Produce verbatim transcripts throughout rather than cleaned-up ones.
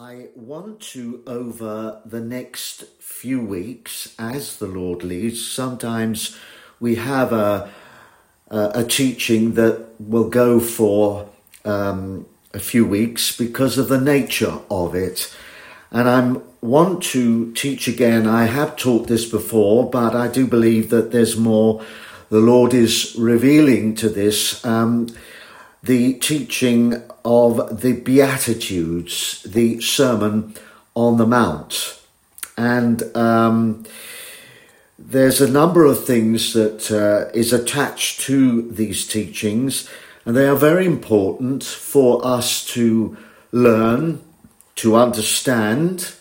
I want to, over the next few weeks, as the Lord leads, sometimes we have a, a, a teaching that will go for um, a few weeks because of the nature of it. And I want to teach again. I have taught this before, but I do believe that there's more the Lord is revealing to this. Um, the teaching of the Beatitudes, the Sermon on the Mount. And um, there's a number of things that uh, is attached to these teachings, and they are very important for us to learn, to understand.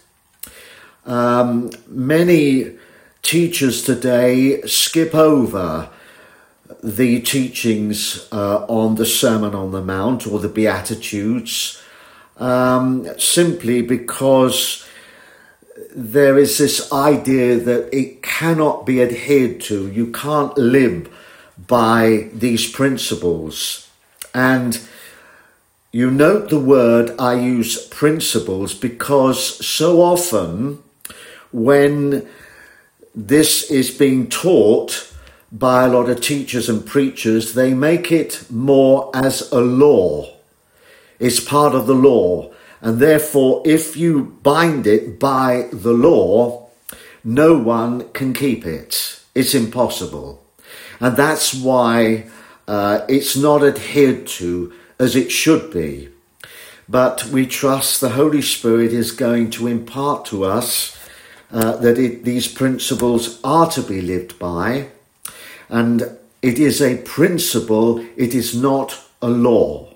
Um, many teachers today skip over the teachings uh, on the Sermon on the Mount or the Beatitudes um, simply because there is this idea that it cannot be adhered to. You can't live by these principles. And you note the word I use, principles, because so often when this is being taught by a lot of teachers and preachers, they make it more as a law. It's part of the law. And therefore, if you bind it by the law, no one can keep it. It's impossible. And that's why uh, it's not adhered to as it should be. But we trust the Holy Spirit is going to impart to us uh, that it, these principles are to be lived by. And it is a principle, it is not a law.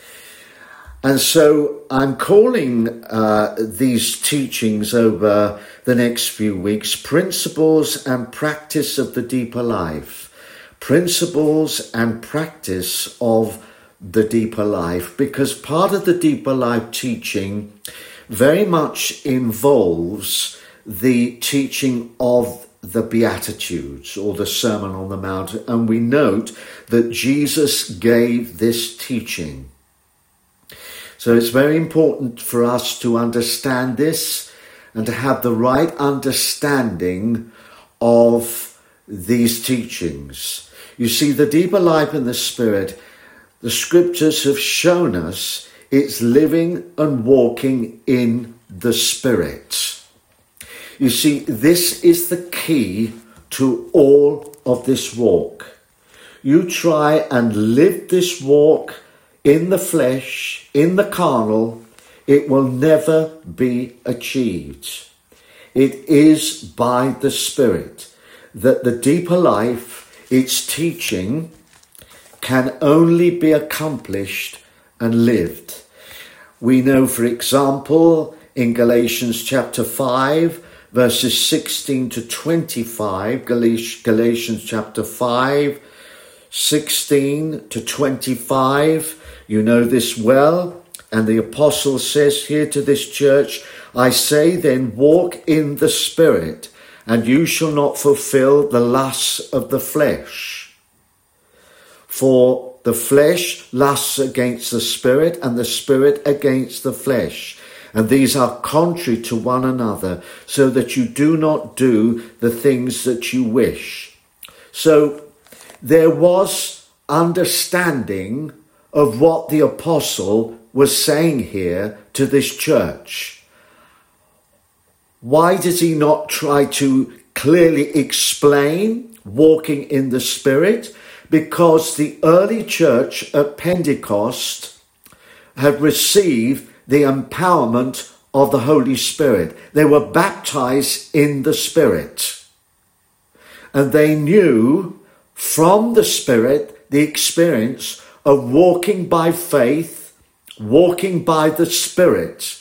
And so I'm calling uh, these teachings over the next few weeks, Principles and Practice of the Deeper Life. Principles and Practice of the Deeper Life, because part of the Deeper Life teaching very much involves the teaching of the Beatitudes or the Sermon on the Mount, and we note that Jesus gave this teaching. So it's very important for us to understand this and to have the right understanding of these teachings. You see, the deeper life in the Spirit, the scriptures have shown us it's living and walking in the Spirit. You see, this is the key to all of this walk. You try and live this walk in the flesh, in the carnal, it will never be achieved. It is by the Spirit that the deeper life, its teaching, can only be accomplished and lived. We know, for example, in Galatians chapter five, verses sixteen to twenty-five, Galatians chapter five, sixteen to twenty-five. You know this well. And the apostle says here to this church, I say then, walk in the Spirit, and you shall not fulfill the lusts of the flesh. For the flesh lusts against the Spirit, and the Spirit against the flesh. And these are contrary to one another, so that you do not do the things that you wish. So there was understanding of what the apostle was saying here to this church. Why does he not try to clearly explain walking in the Spirit? Because the early church at Pentecost had received the empowerment of the Holy Spirit. They were baptized in the Spirit. And they knew from the Spirit the experience of walking by faith, walking by the Spirit.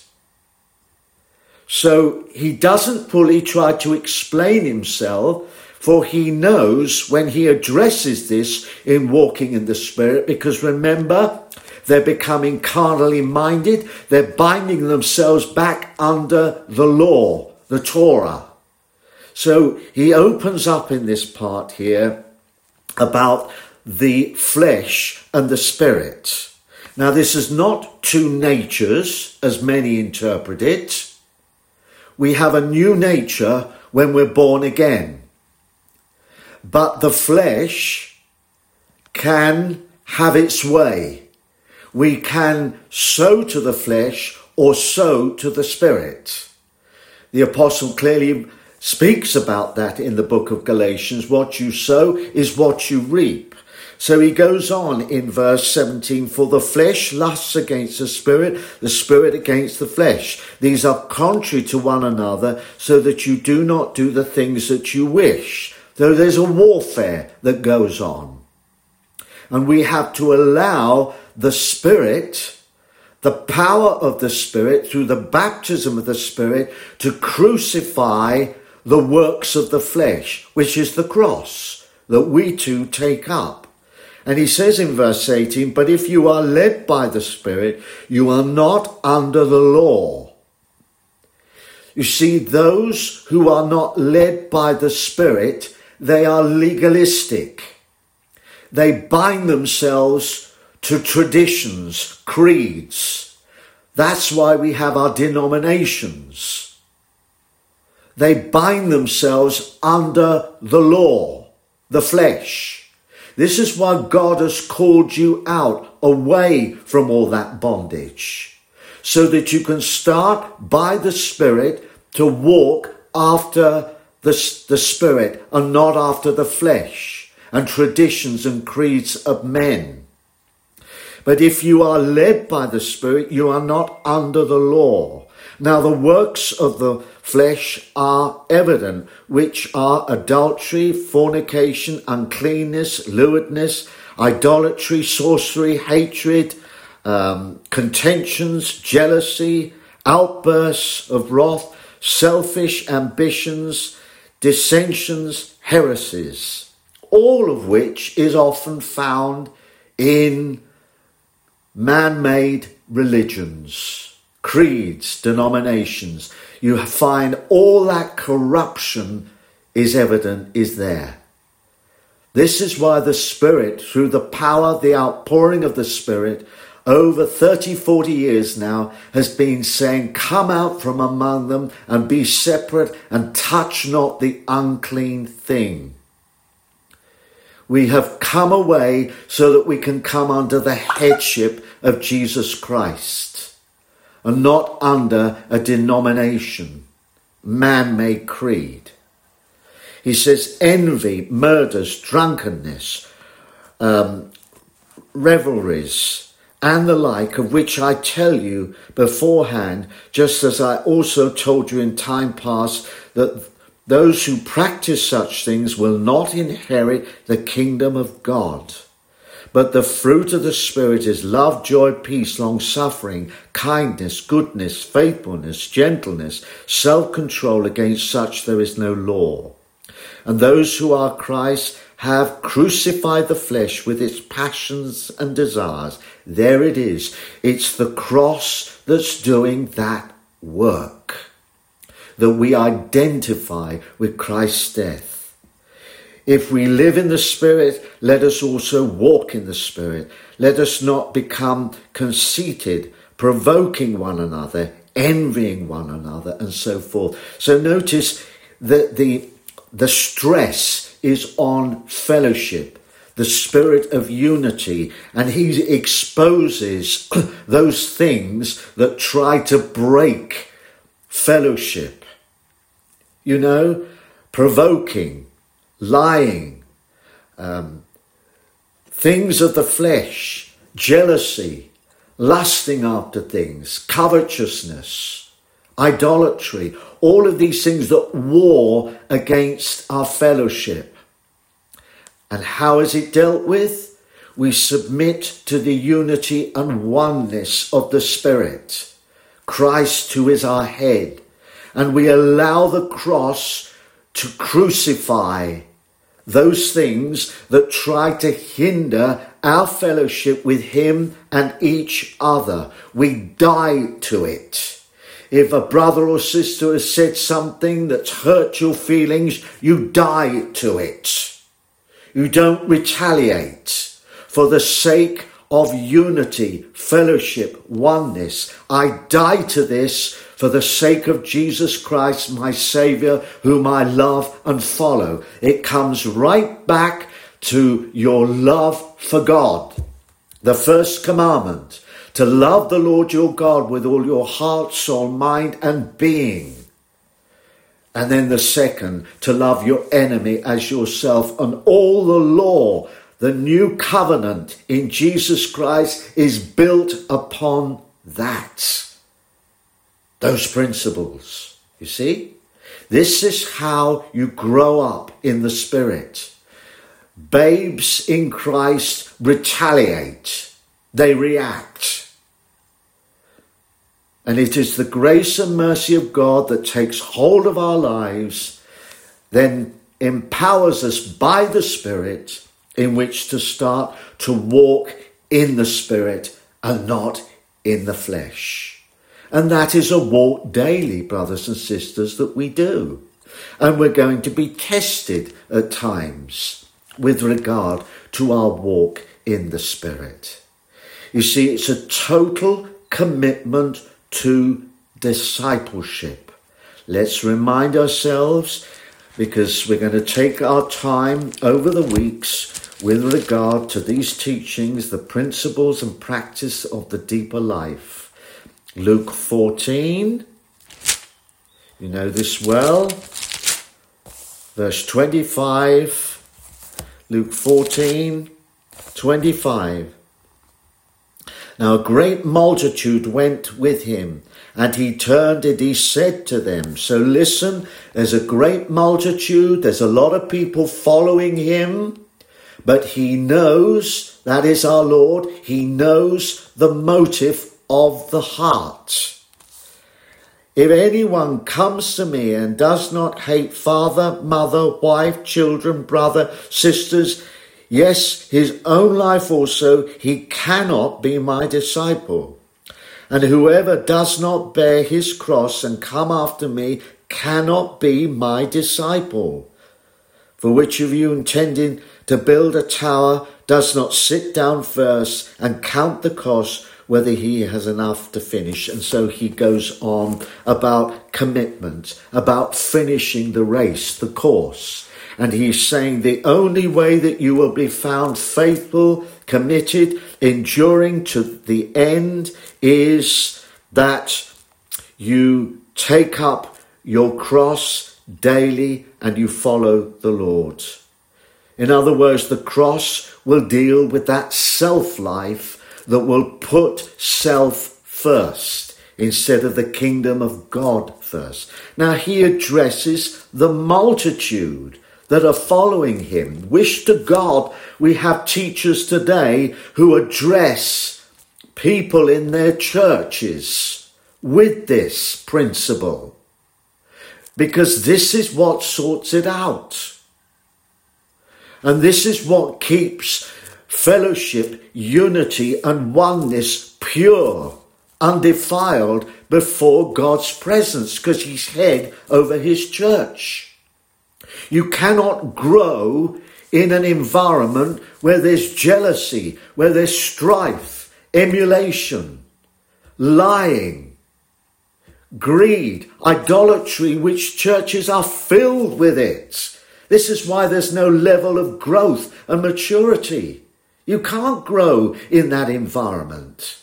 So he doesn't fully try to explain himself, for he knows when he addresses this in walking in the Spirit, because remember, they're becoming carnally minded. They're binding themselves back under the law, the Torah. So he opens up in this part here about the flesh and the Spirit. Now, this is not two natures, as many interpret it. We have a new nature when we're born again. But the flesh can have its way. We can sow to the flesh or sow to the Spirit. The apostle clearly speaks about that in the book of Galatians. What you sow is what you reap. So he goes on in verse seventeen, for the flesh lusts against the Spirit, the Spirit against the flesh. These are contrary to one another, so that you do not do the things that you wish. So there's a warfare that goes on. And we have to allow the Spirit, the power of the Spirit, through the baptism of the Spirit, to crucify the works of the flesh, which is the cross that we too take up. And he says in verse eighteen, but if you are led by the Spirit, you are not under the law. You see, those who are not led by the Spirit, they are legalistic. They bind themselves to traditions, creeds. That's why we have our denominations. They bind themselves under the law, the flesh. This is why God has called you out, away from all that bondage, so that you can start by the Spirit to walk after the, the Spirit and not after the flesh and traditions and creeds of men. But if you are led by the Spirit, you are not under the law. Now the works of the flesh are evident, which are adultery, fornication, uncleanness, lewdness, idolatry, sorcery, hatred, um, contentions, jealousy, outbursts of wrath, selfish ambitions, dissensions, heresies, all of which is often found in man-made religions, creeds, denominations. You find all that corruption is evident, is there. This is why the Spirit, through the power, the outpouring of the Spirit, over thirty, forty years now, has been saying, come out from among them and be separate and touch not the unclean thing. We have come away so that we can come under the headship of Jesus Christ and not under a denomination, man-made creed. He says envy, murders, drunkenness, um, revelries, and the like, of which I tell you beforehand, just as I also told you in time past, that those who practice such things will not inherit the kingdom of God. But the fruit of the Spirit is love, joy, peace, long-suffering, kindness, goodness, faithfulness, gentleness, self-control. Against such there is no law. And those who are Christ have crucified the flesh with its passions and desires. There it is. It's the cross that's doing that work, that we identify with Christ's death. If we live in the Spirit, let us also walk in the Spirit. Let us not become conceited, provoking one another, envying one another, and so forth. So notice that the, the stress is on fellowship, the spirit of unity, and he exposes those things that try to break fellowship. You know, provoking, lying, um, things of the flesh, jealousy, lusting after things, covetousness, idolatry, all of these things that war against our fellowship. And how is it dealt with? We submit to the unity and oneness of the Spirit, Christ who is our head, and we allow the cross to crucify those things that try to hinder our fellowship with him and each other. We die to it. If a brother or sister has said something that's hurt your feelings, you die to it. You don't retaliate for the sake of unity, fellowship, oneness. I die to this for the sake of Jesus Christ, my Saviour, whom I love and follow. It comes right back to your love for God. The first commandment, to love the Lord your God with all your heart, soul, mind, and being. And then the second, to love your enemy as yourself. And all the law, the new covenant in Jesus Christ, is built upon that. Those principles, you see? This is how you grow up in the Spirit. Babes in Christ retaliate. They react. And it is the grace and mercy of God that takes hold of our lives, then empowers us by the Spirit in which to start to walk in the Spirit and not in the flesh. And that is a walk daily, brothers and sisters, that we do. And we're going to be tested at times with regard to our walk in the Spirit. You see, it's a total commitment to discipleship. Let's remind ourselves, because we're going to take our time over the weeks with regard to these teachings, the principles and practice of the deeper life. Luke fourteen, you know this well, verse twenty-five, Luke fourteen, twenty-five. Now a great multitude went with him, and he turned and he said to them, so listen, there's a great multitude, there's a lot of people following him, but he knows, that is our Lord, he knows the motive of the heart. If anyone comes to me and does not hate father, mother, wife, children, brother, sisters, yes, his own life also, he cannot be my disciple. And whoever does not bear his cross and come after me cannot be my disciple. For which of you intending to build a tower does not sit down first and count the cost, whether he has enough to finish? And so he goes on about commitment, about finishing the race, the course. And he's saying the only way that you will be found faithful, committed, enduring to the end is that you take up your cross daily and you follow the Lord. In other words, the cross will deal with that self-life that will put self first instead of the kingdom of God first. Now he addresses the multitude that are following him. Wish to God we have teachers today who address people in their churches with this principle, because this is what sorts it out. And this is what keeps fellowship, unity and oneness pure, undefiled before God's presence, because he's head over his church. You cannot grow in an environment where there's jealousy, where there's strife, emulation, lying, greed, idolatry, which churches are filled with it. This is why there's no level of growth and maturity. You can't grow in that environment.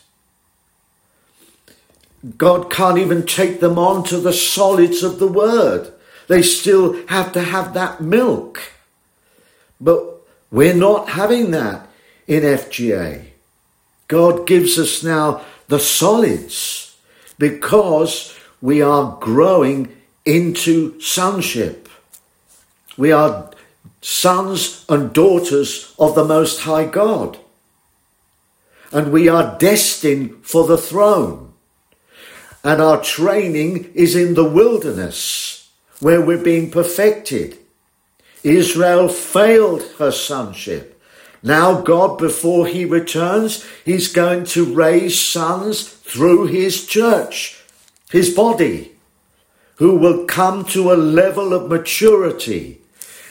God can't even take them on to the solids of the word. They still have to have that milk. But we're not having that in F G A. God gives us now the solids because we are growing into sonship. We are sons and daughters of the Most High God. And we are destined for the throne. And our training is in the wilderness, where we're being perfected. Israel failed her sonship. Now God, before he returns, he's going to raise sons through his church, his body, who will come to a level of maturity.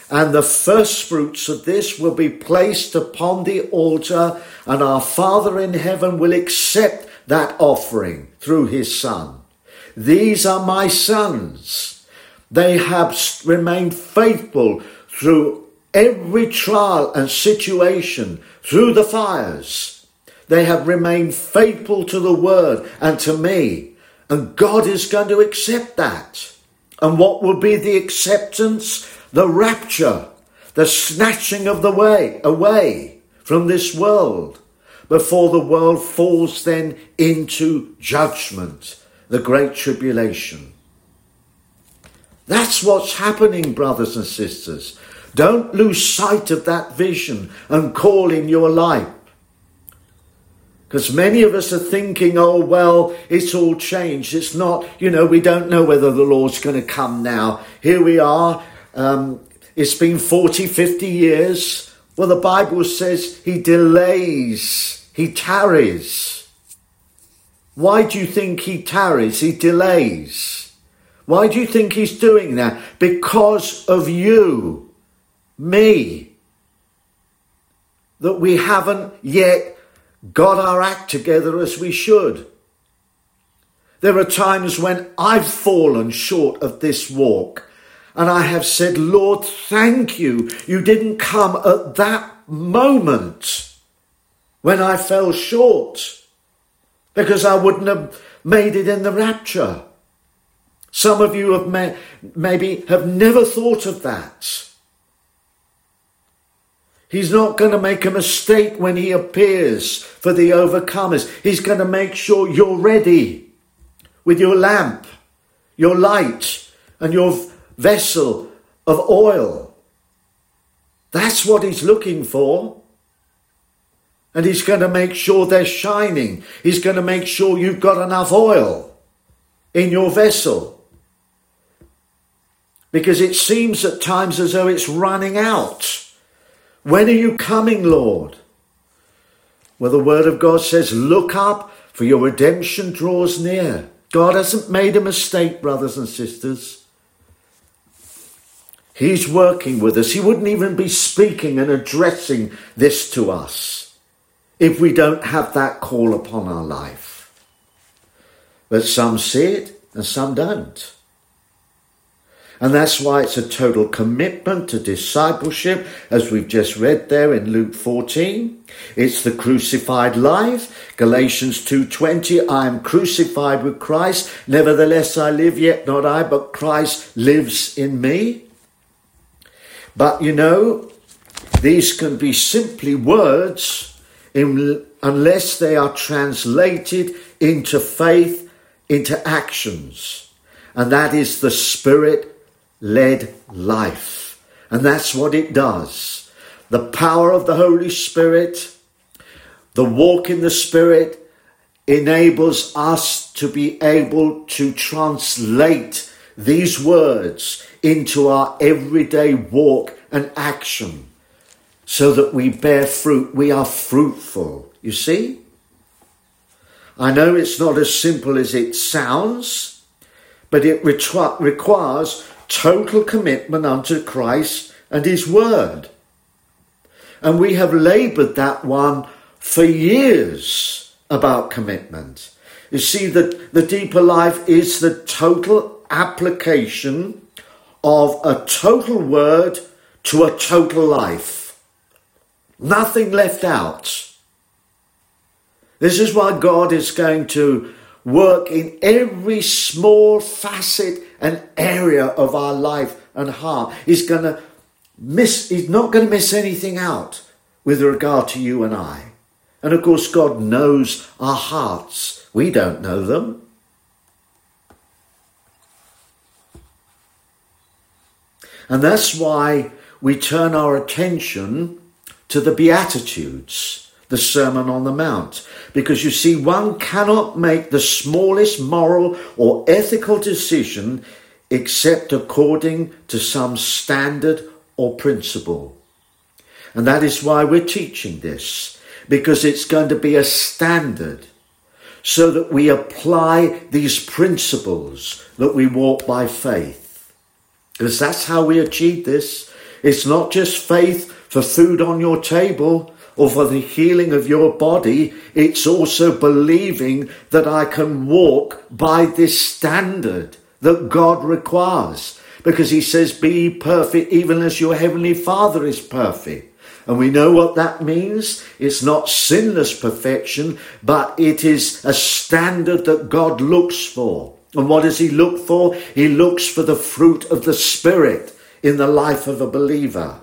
And the first fruits of this will be placed upon the altar, and our Father in heaven will accept that offering through his Son. These are my sons. They have remained faithful through every trial and situation, through the fires. They have remained faithful to the word and to me. And God is going to accept that. And what will be the acceptance? The rapture, the snatching of the way away from this world, before the world falls then into judgment, the great tribulation. That's what's happening, brothers and sisters. Don't lose sight of that vision and call in your life. Because many of us are thinking, oh, well, it's all changed. It's not, you know, we don't know whether the Lord's going to come now. Here we are. Um, it's been forty, fifty years. Well, the Bible says he delays, he tarries. Why do you think he tarries? He delays. Why do you think he's doing that? Because of you, me. That we haven't yet got our act together as we should. There are times when I've fallen short of this walk. And I have said, Lord, thank you. You didn't come at that moment when I fell short, because I wouldn't have made it in the rapture. Some of you have may, maybe have never thought of that. He's not going to make a mistake when he appears for the overcomers. He's going to make sure you're ready with your lamp, your light, and your vessel of oil. That's what he's looking for. And he's going to make sure they're shining. He's going to make sure you've got enough oil in your vessel. Because it seems at times as though it's running out. When are you coming, Lord? Well, the word of God says, look up, for your redemption draws near. God hasn't made a mistake, brothers and sisters. He's working with us. He wouldn't even be speaking and addressing this to us if we don't have that call upon our life. But some see it and some don't. And that's why it's a total commitment to discipleship, as we've just read there in Luke fourteen. It's the crucified life. Galatians two twenty, I am crucified with Christ. Nevertheless I live, yet not I, but Christ lives in me. But you know, these can be simply words in, unless they are translated into faith, into actions. And that is the Spirit-led life. And that's what it does. The power of the Holy Spirit, the walk in the Spirit, enables us to be able to translate these words into our everyday walk and action, so that we bear fruit. We are fruitful, you see? I know it's not as simple as it sounds, but it requ- requires total commitment unto Christ and his word. And we have laboured that one for years about commitment. You see, that the deeper life is the total application of a total word to a total life. Nothing left out. This is why God is going to work in every small facet and area of our life and heart. He's going to miss, he's not going to miss anything out with regard to you and I. And of course, God knows our hearts. We don't know them. And that's why we turn our attention to the Beatitudes, the Sermon on the Mount. Because you see, one cannot make the smallest moral or ethical decision except according to some standard or principle. And that is why we're teaching this, because it's going to be a standard so that we apply these principles, that we walk by faith. Because that's how we achieve this. It's not just faith for food on your table or for the healing of your body. It's also believing that I can walk by this standard that God requires. Because he says, be perfect even as your heavenly Father is perfect. And we know what that means. It's not sinless perfection, but it is a standard that God looks for. And what does he look for? He looks for the fruit of the Spirit in the life of a believer.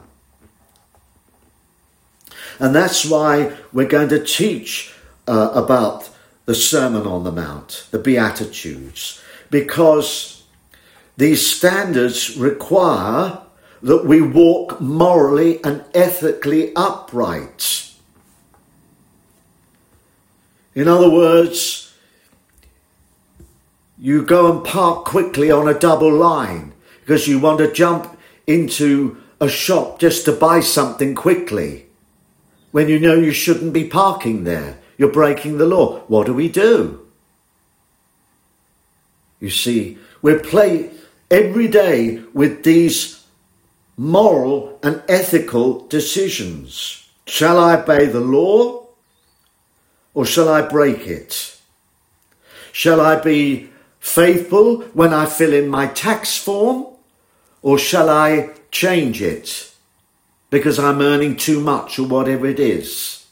And that's why we're going to teach uh, about the Sermon on the Mount, the Beatitudes, because these standards require that we walk morally and ethically upright. In other words, you go and park quickly on a double line because you want to jump into a shop just to buy something quickly, when you know you shouldn't be parking there. You're breaking the law. What do we do? You see, we play every day with these moral and ethical decisions. Shall I obey the law or shall I break it? Shall I be faithful when I fill in my tax form, or shall I change it because I'm earning too much or whatever it is?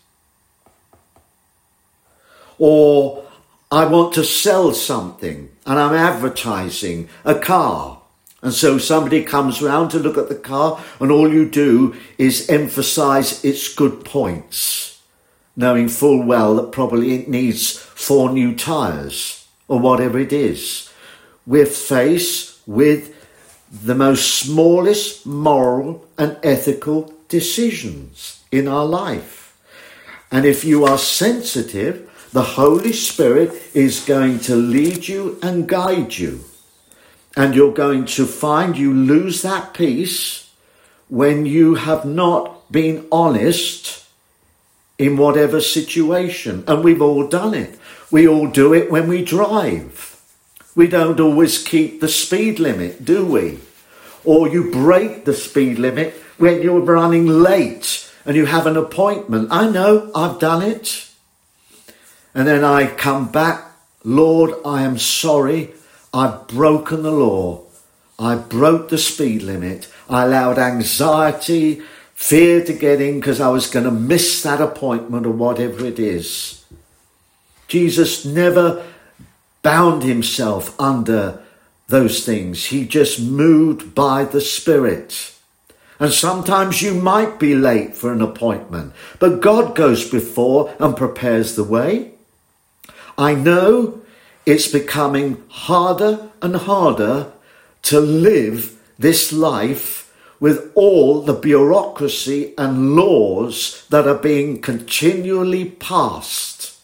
Or I want to sell something and I'm advertising a car. And so somebody comes round to look at the car and all you do is emphasise its good points, knowing full well that probably it needs four new tyres or whatever it is. We're faced with the most smallest moral and ethical decisions in our life. And if you are sensitive, the Holy Spirit is going to lead you and guide you. And you're going to find you lose that peace when you have not been honest in whatever situation. And we've all done it. We all do it when we drive. We don't always keep the speed limit, do we? Or you break the speed limit when you're running late and you have an appointment. I know, I've done it. And then I come back, Lord, I am sorry. I've broken the law. I broke the speed limit. I allowed anxiety, fear to get in because I was going to miss that appointment or whatever it is. Jesus never bound himself under those things. He just moved by the Spirit. And sometimes you might be late for an appointment, but God goes before and prepares the way. I know it's becoming harder and harder to live this life with all the bureaucracy and laws that are being continually passed.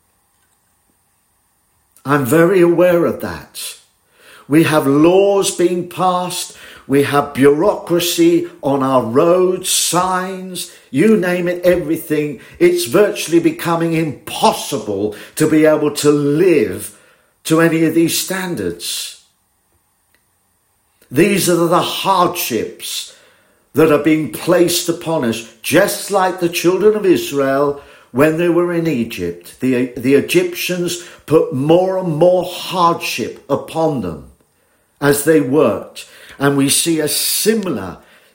I'm very aware of that. We have laws being passed. We have bureaucracy on our roads, signs, you name it, everything. It's virtually becoming impossible to be able to live to any of these standards. These are the hardships that are being placed upon us, just like the children of Israel when they were in Egypt. The, the Egyptians put more and more hardship upon them as they worked. And we see a similar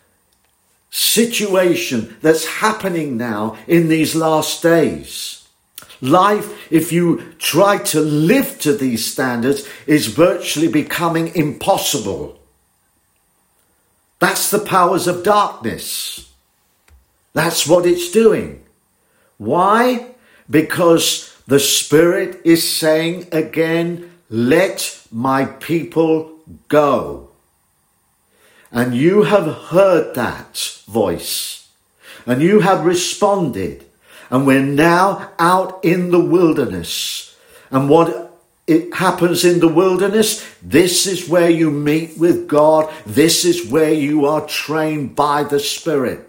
situation that's happening now in these last days. Life, if you try to live to these standards, is virtually becoming impossible. That's the powers of darkness. That's what it's doing. Why? Because the Spirit is saying again, let my people go. And you have heard that voice, and you have responded. And we're now out in the wilderness. And what it happens in the wilderness, this is where you meet with God. This is where you are trained by the Spirit.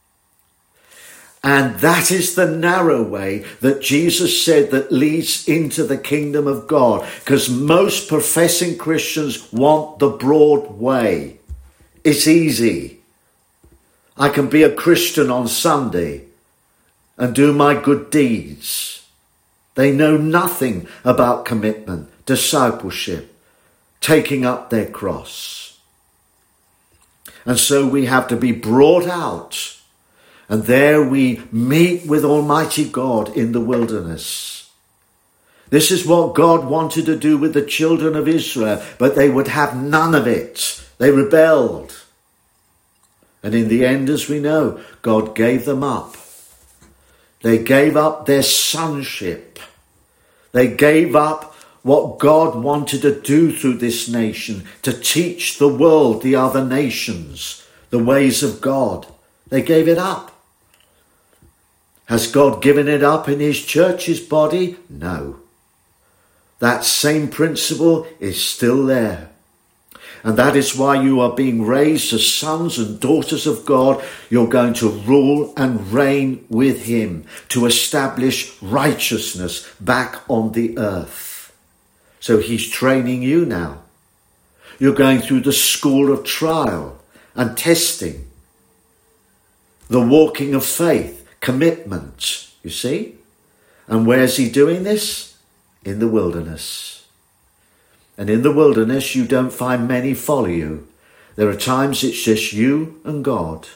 And that is the narrow way that Jesus said that leads into the kingdom of God. Because most professing Christians want the broad way. It's easy. I can be a Christian on Sunday and do my good deeds. They know nothing about commitment, discipleship, taking up their cross. And so we have to be brought out, and there we meet with Almighty God in the wilderness. This is what God wanted to do with the children of Israel, but they would have none of it. They rebelled. And in the end, as we know, God gave them up. They gave up their sonship. They gave up what God wanted to do through this nation, to teach the world, the other nations, the ways of God. They gave it up. Has God given it up in his church's body? No. That same principle is still there. And that is why you are being raised as sons and daughters of God. You're going to rule and reign with him to establish righteousness back on the earth. So he's training you now. You're going through the school of trial and testing. The walking of faith, commitment, you see? And where's he doing this? In the wilderness. And in the wilderness, you don't find many follow you. There are times it's just you and God.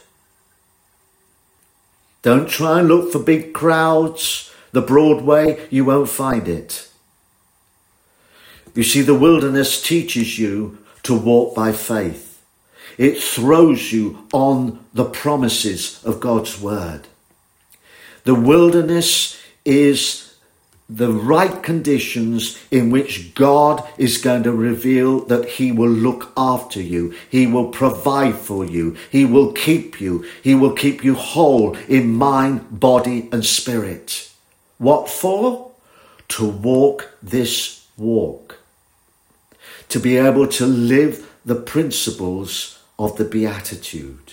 Don't try and look for big crowds, the Broadway, you won't find it. You see, the wilderness teaches you to walk by faith. It throws you on the promises of God's word. The wilderness is the right conditions in which God is going to reveal that he will look after you. He will provide for you. He will keep you. He will keep you whole in mind, body and spirit. What for? To walk this walk. To be able to live the principles of the Beatitude.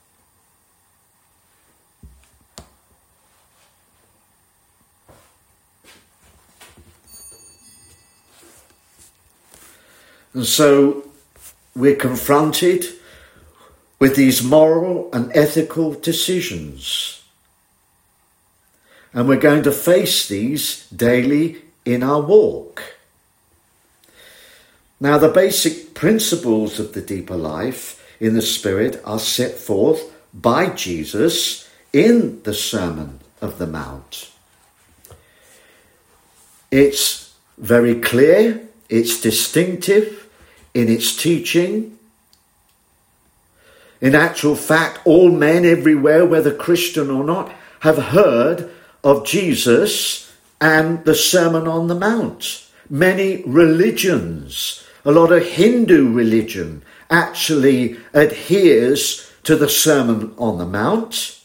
And so we're confronted with these moral and ethical decisions. And we're going to face these daily in our walk. Now, the basic principles of the deeper life in the Spirit are set forth by Jesus in the Sermon of the Mount. It's very clear, it's distinctive in its teaching. In actual fact, all men everywhere, whether Christian or not, have heard of Jesus and the Sermon on the Mount. Many religions, a lot of Hindu religion actually adheres to the Sermon on the Mount.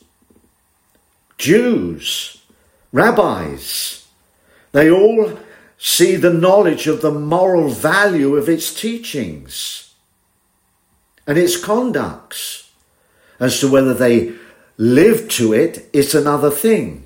Jews, rabbis, they all see the knowledge of the moral value of its teachings and its conducts. As to whether they live to it, it's another thing.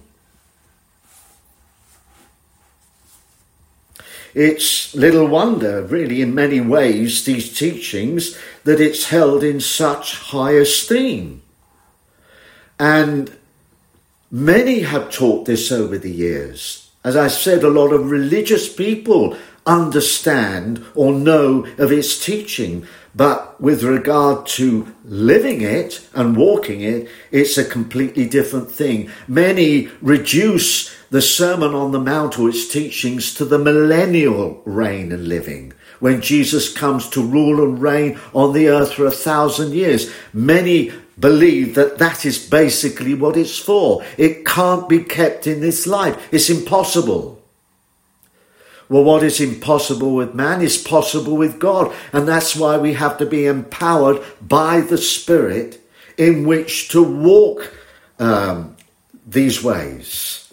It's little wonder, really, in many ways, these teachings, that it's held in such high esteem. And many have taught this over the years. As I said, a lot of religious people understand or know of its teaching, but with regard to living it and walking it, it's a completely different thing. Many reduce the Sermon on the Mount or its teachings to the millennial reign and living, when Jesus comes to rule and reign on the earth for a thousand years. Many believe that that is basically what it's for. It can't be kept in this life. It's impossible. Well, what is impossible with man is possible with God. And that's why we have to be empowered by the Spirit in which to walk um, these ways.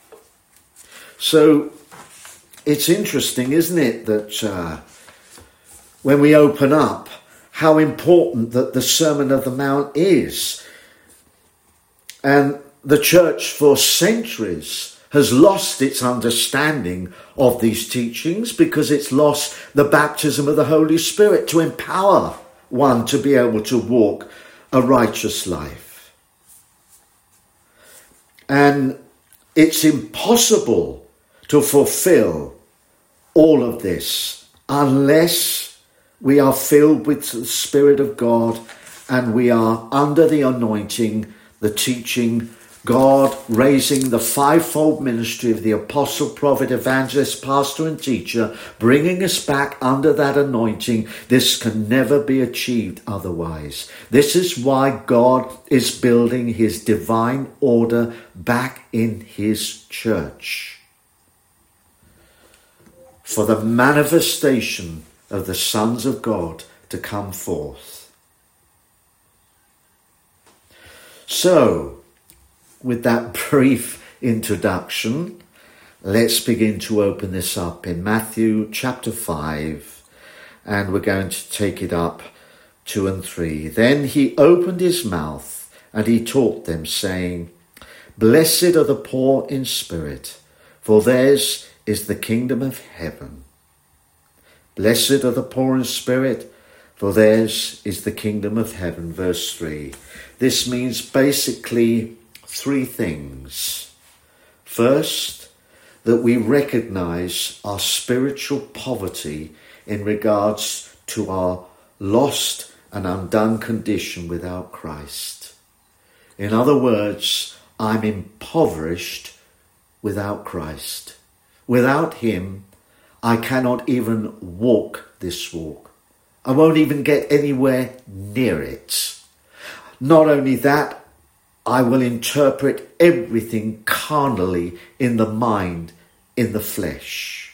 So it's interesting, isn't it, that uh, when we open up, how important that the Sermon of the Mount is. And the church for centuries has lost its understanding of these teachings because it's lost the baptism of the Holy Spirit to empower one to be able to walk a righteous life. And it's impossible to fulfill all of this unless we are filled with the Spirit of God and we are under the anointing, the teaching, God raising the fivefold ministry of the apostle, prophet, evangelist, pastor and teacher, bringing us back under that anointing. This can never be achieved otherwise. This is why God is building his divine order back in his church, for the manifestation of the sons of God to come forth. So, with that brief introduction, let's begin to open this up in Matthew chapter five, and we're going to take it up two and three. Then he opened his mouth and he taught them, saying, Blessed are the poor in spirit, for theirs is the kingdom of heaven. Blessed are the poor in spirit, for theirs is the kingdom of heaven. Verse three. This means basically three things. First, that we recognize our spiritual poverty in regards to our lost and undone condition without Christ. In other words, I'm impoverished without Christ. Without him, I cannot even walk this walk. I won't even get anywhere near it. Not only that, I will interpret everything carnally in the mind, in the flesh.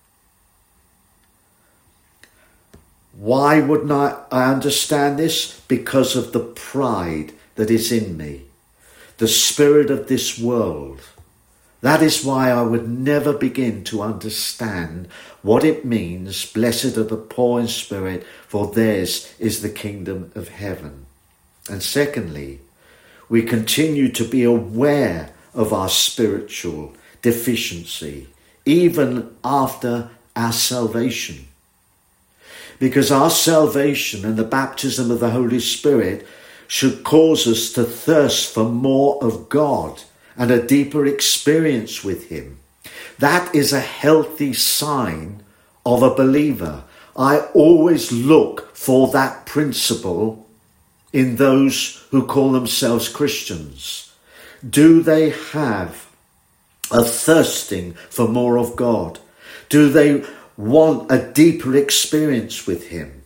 Why wouldn't I, I understand this? Because of the pride that is in me, the spirit of this world. That is why I would never begin to understand what it means, blessed are the poor in spirit, for theirs is the kingdom of heaven. And secondly, we continue to be aware of our spiritual deficiency, even after our salvation. Because our salvation and the baptism of the Holy Spirit should cause us to thirst for more of God and a deeper experience with him. That is a healthy sign of a believer. I always look for that principle in those who call themselves Christians. Do they have a thirsting for more of God? Do they want a deeper experience with him?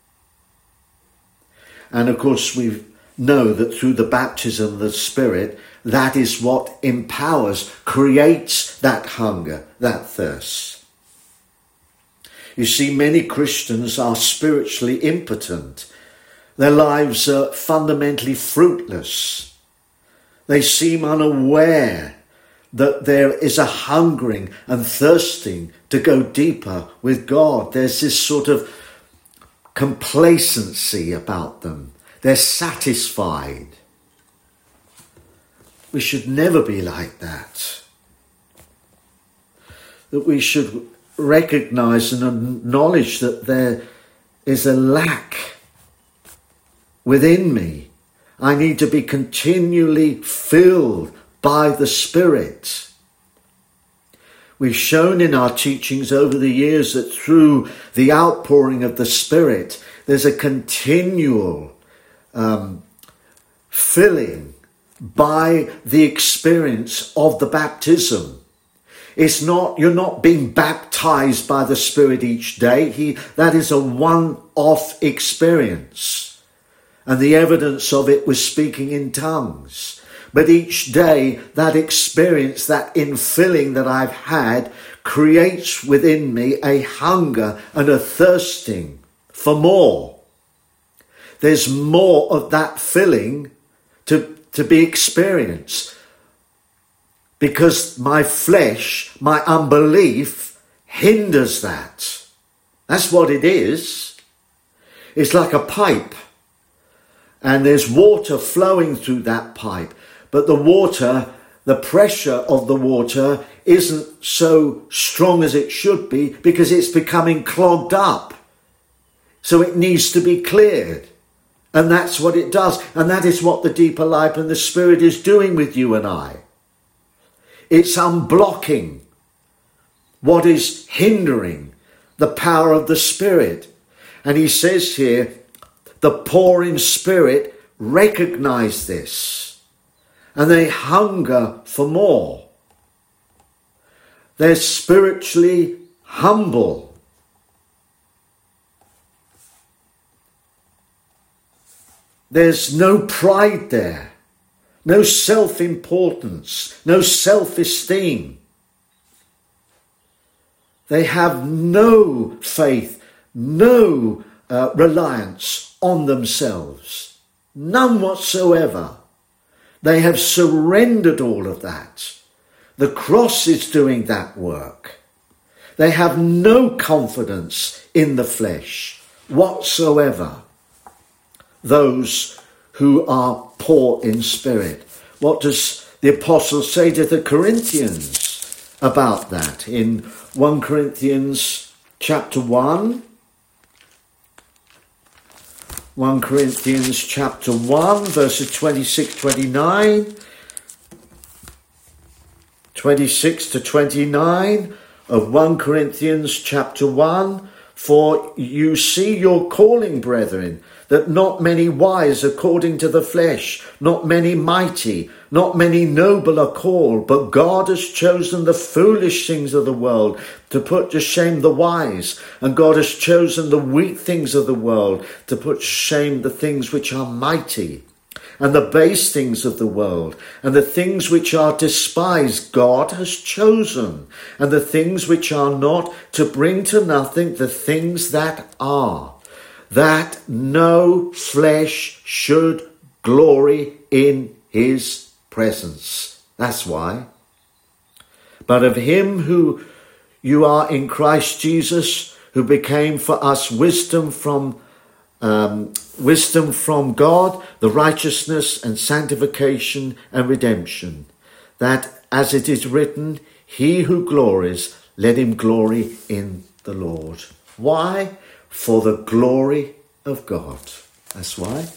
And of course, we know that through the baptism of the Spirit, that is what empowers, creates that hunger, that thirst. You see, many Christians are spiritually impotent. Their lives are fundamentally fruitless. They seem unaware that there is a hungering and thirsting to go deeper with God. There's this sort of complacency about them. They're satisfied. We should never be like that. That we should recognize and acknowledge that there is a lack within me. I need to be continually filled by the Spirit. We've shown in our teachings over the years that through the outpouring of the Spirit, there's a continual um, filling by the experience of the baptism. It's not, you're not being baptized by the Spirit each day. He, that is a one-off experience. And the evidence of it was speaking in tongues. But each day, that experience, that infilling that I've had, creates within me a hunger and a thirsting for more. There's more of that filling to, to be experienced. Because my flesh, my unbelief, hinders that. That's what it is. It's like a pipe. And there's water flowing through that pipe. But the water, the pressure of the water isn't so strong as it should be because it's becoming clogged up. So it needs to be cleared. And that's what it does. And that is what the deeper life and the Spirit is doing with you and I. It's unblocking what is hindering the power of the Spirit. And he says here, the poor in spirit recognize this and they hunger for more. They're spiritually humble. There's no pride there, no self-importance, no self-esteem. They have no faith, no uh, reliance on themselves, none whatsoever. They have surrendered all of that. The cross is doing that work. They have no confidence in the flesh whatsoever. Those who are poor in spirit. What does the apostle say to the Corinthians about that? In First Corinthians chapter one. First Corinthians chapter one, verses twenty-six, twenty-nine. twenty-six to twenty-nine of First Corinthians chapter one. For you see your calling, brethren, that not many wise according to the flesh, not many mighty, not many noble are called, but God has chosen the foolish things of the world to put to shame the wise, and God has chosen the weak things of the world to put to shame the things which are mighty, and the base things of the world, and the things which are despised God has chosen, and the things which are not, to bring to nothing the things that are, that no flesh should glory in his presence. That's why. But of him who you are in Christ Jesus, who became for us wisdom from Um, wisdom from God, the righteousness and sanctification and redemption, that as it is written, he who glories, let him glory in the Lord. Why? For the glory of God. That's why.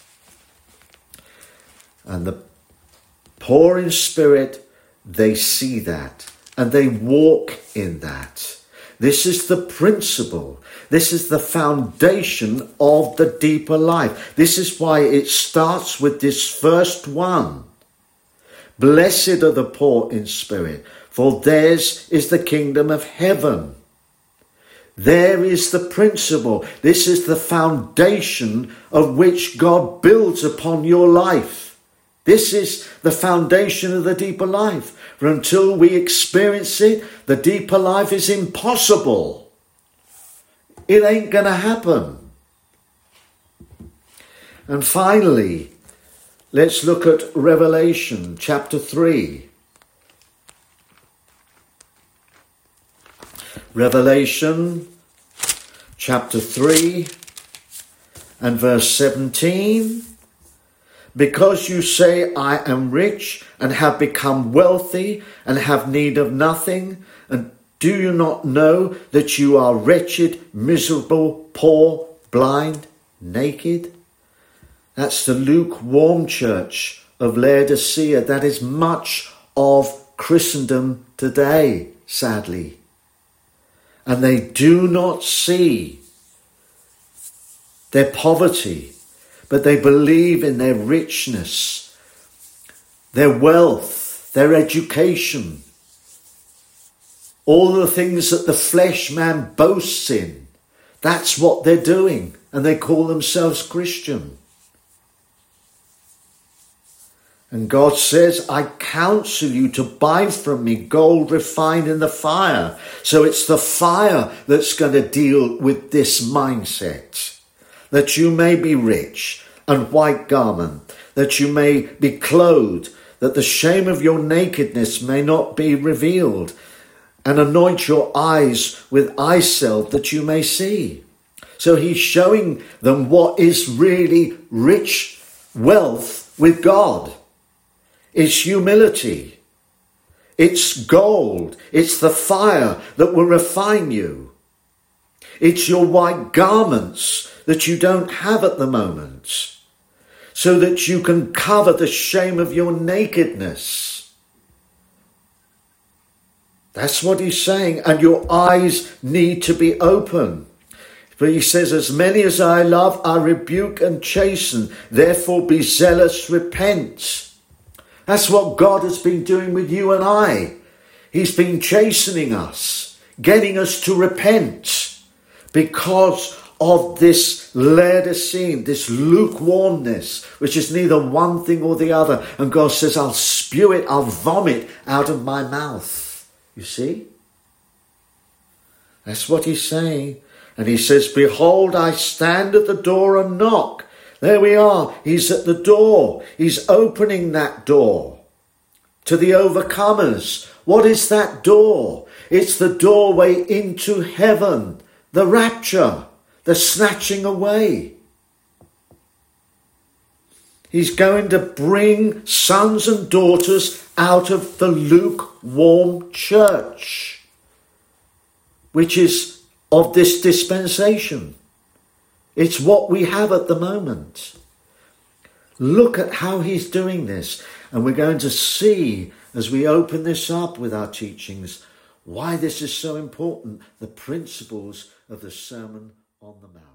And the poor in spirit, they see that and they walk in that. This is the principle. This is the foundation of the deeper life. This is why it starts with this first one. Blessed are the poor in spirit, for theirs is the kingdom of heaven. There is the principle. This is the foundation of which God builds upon your life. This is the foundation of the deeper life. For until we experience it, the deeper life is impossible. It ain't going to happen. And finally, let's look at Revelation chapter three. Revelation chapter three and verse seventeen. Because you say, I am rich and have become wealthy and have need of nothing, and do you not know that you are wretched, miserable, poor, blind, naked? That's the lukewarm church of Laodicea. That is much of Christendom today, sadly. And they do not see their poverty, but they believe in their richness, their wealth, their education, all the things that the flesh man boasts in. That's what they're doing, and they call themselves Christian. And God says, I counsel you to buy from me gold refined in the fire. So it's the fire that's going to deal with this mindset. That you may be rich and white garment, that you may be clothed, that the shame of your nakedness may not be revealed, and anoint your eyes with eye salve that you may see. So he's showing them what is really rich wealth with God. It's humility. It's gold. It's the fire that will refine you. It's your white garments that you don't have at the moment, so that you can cover the shame of your nakedness. That's what he's saying. And your eyes need to be open. But he says, as many as I love, I rebuke and chasten. Therefore be zealous, repent. That's what God has been doing with you and I. He's been chastening us, getting us to repent because of this Laodicean, this lukewarmness, which is neither one thing or the other. And God says, I'll spew it, I'll vomit out of my mouth. You see? That's what he's saying. And he says, behold, I stand at the door and knock. There we are. He's at the door. He's opening that door to the overcomers. What is that door? It's the doorway into heaven, the rapture, the snatching away. He's going to bring sons and daughters out of the lukewarm church, which is of this dispensation. It's what we have at the moment. Look at how he's doing this. And we're going to see, as we open this up with our teachings, why this is so important, the principles of the Sermon on the Mount.